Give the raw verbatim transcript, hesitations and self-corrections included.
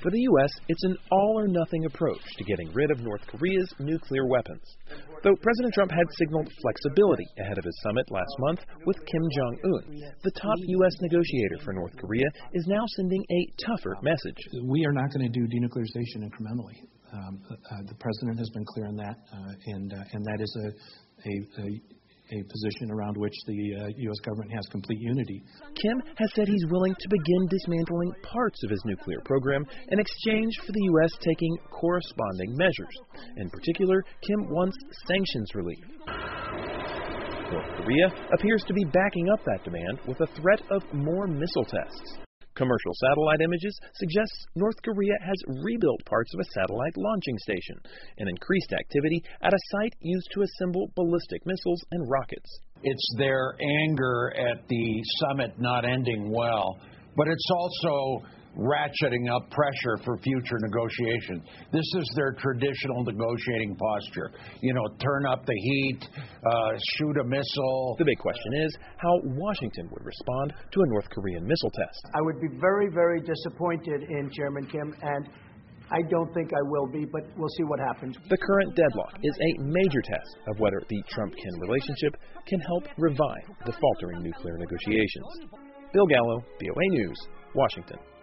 For the U S, it's an all-or-nothing approach to getting rid of North Korea's nuclear weapons. Though President Trump had signaled flexibility ahead of his summit last month with Kim Jong-un, the top U S negotiator for North Korea is now sending a tougher message. We are not going to do denuclearization incrementally. Um, uh, the president has been clear on that, uh, and uh, and that is a a, a a position around which the uh, U S government has complete unity. Kim has said he's willing to begin dismantling parts of his nuclear program in exchange for the U S taking corresponding measures. In particular, Kim wants sanctions relief. North Korea appears to be backing up that demand with a threat of more missile tests. Commercial satellite images suggest North Korea has rebuilt parts of a satellite launching station and increased activity at a site used to assemble ballistic missiles and rockets. It's their anger at the summit not ending well, but it's also ratcheting up pressure for future negotiations. This is their traditional negotiating posture. You know, turn up the heat, uh, shoot a missile. The big question is how Washington would respond to a North Korean missile test. I would be very, very disappointed in Chairman Kim, and I don't think I will be, but we'll see what happens. The current deadlock is a major test of whether the Trump-Kim relationship can help revive the faltering nuclear negotiations. Bill Gallo, V O A News, Washington.